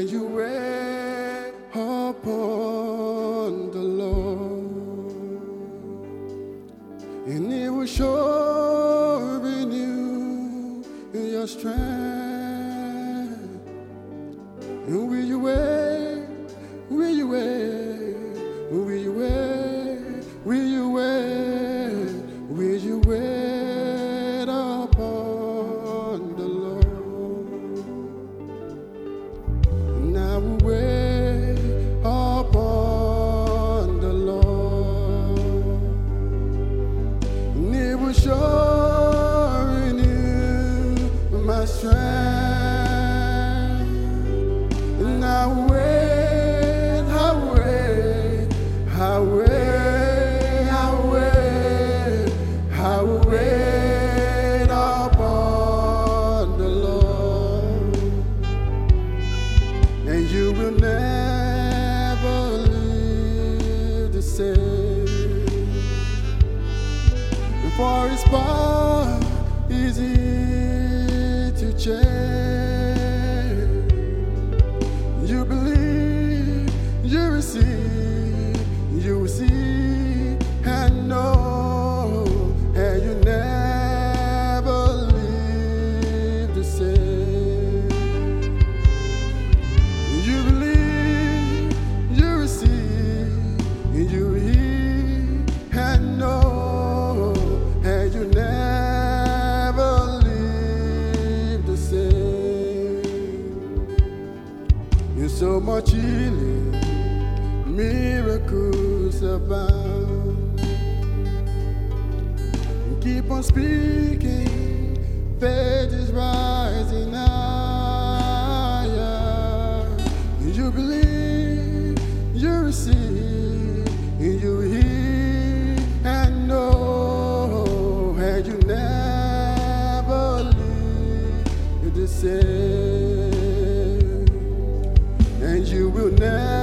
and you wait upon the Lord, and He will show renew your strength. And will you wait? Will you wait? Will you wait? Will you wait? Will you wait upon the Lord? And I will wait upon the Lord, and He will show renew my strength. And I will wait, I wait, I wait, I wait, I will wait upon the Lord, and you will never leave the same. For His power is easy to change. You believe, you receive, you will see and know, and you never leave the same. You believe, you receive, you hear and know, and you never leave the same. In so much healing, miracles abound. Keep on speaking, faith is rising higher. You believe, you receive, you hear and know, and you never leave the same, and you will never